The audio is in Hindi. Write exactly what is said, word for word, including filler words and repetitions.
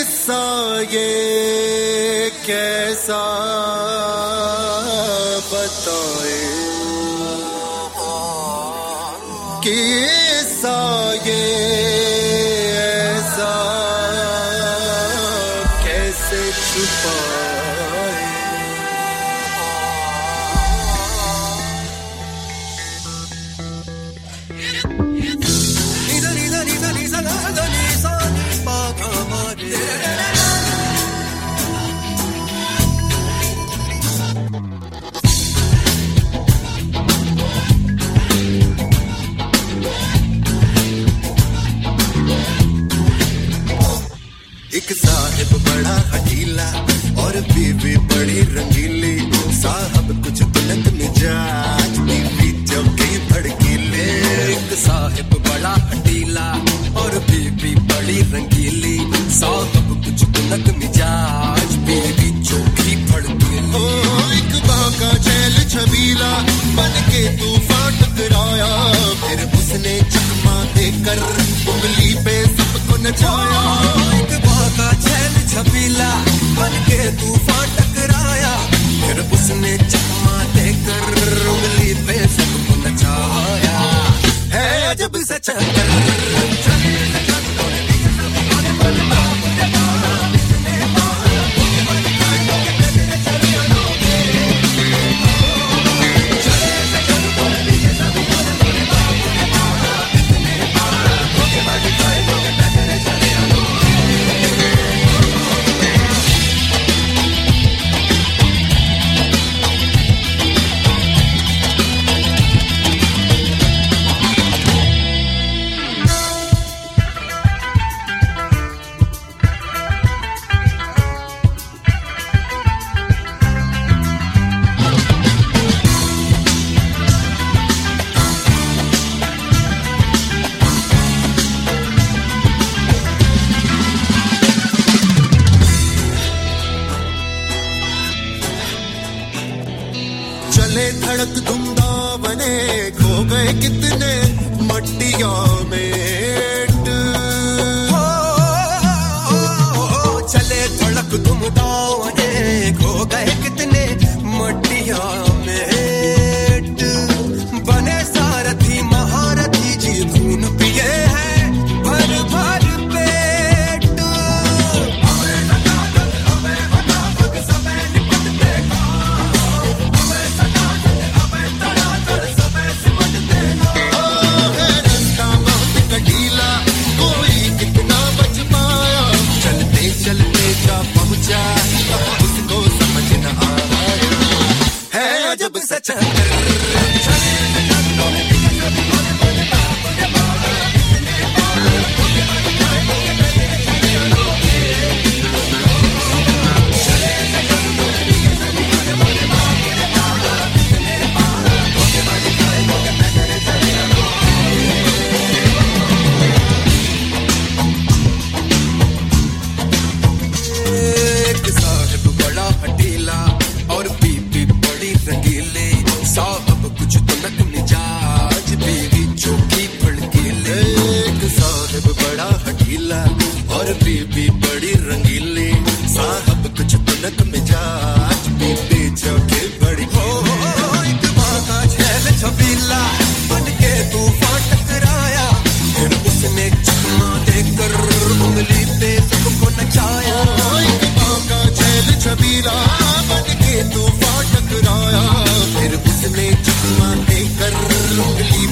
किस्सा ये कैसा बताए, किस्सा ये ऐसा कैसे छुपाए। एक साहिब बड़ा हठीला और बीवी बड़ी रंगीली, साहब कुछ बुलंद मिजाज, बीवी चौके भड़कीले। एक साहिब बड़ा हठीला और बीवी बड़ी रंगीली, साहब कुछ बुलंद मिजाज, बीवी चौकी भड़कीले। ओ एक बाका चैल छबीला बन के तूफान टकराया, फिर उसने चकमा देकर उंगली पे सबको नचाया। का छैल छबीला बन के तूफान टकराया, फिर उसने चकमा देकर उंगली पे सबको नचाया। है अजब सा चक्कर धड़क धुंधावने खो गए कितने मट्टिया में। हो, हो, हो, चले धड़क धुंधावने खो गए कितने मट्टिया में। बने सारथी महारथी जी खून पिए हैं भर भर पेट। चलते जा पहुंचा उसको समझ न आया, है अजब सा चक्कर। और बीबी बड़ी रंगीली, साहब कुछ तुनक मिजाज, बीबी चौके बड़ी। हो एक बाका छैल छबीला बन के तूफान टकराया, फिर उसने चकमा देकर उंगली पे सबको नचाया। एक बाका छैल छबीला बन के तूफान टकराया, फिर उसने चकमा देकर उंगली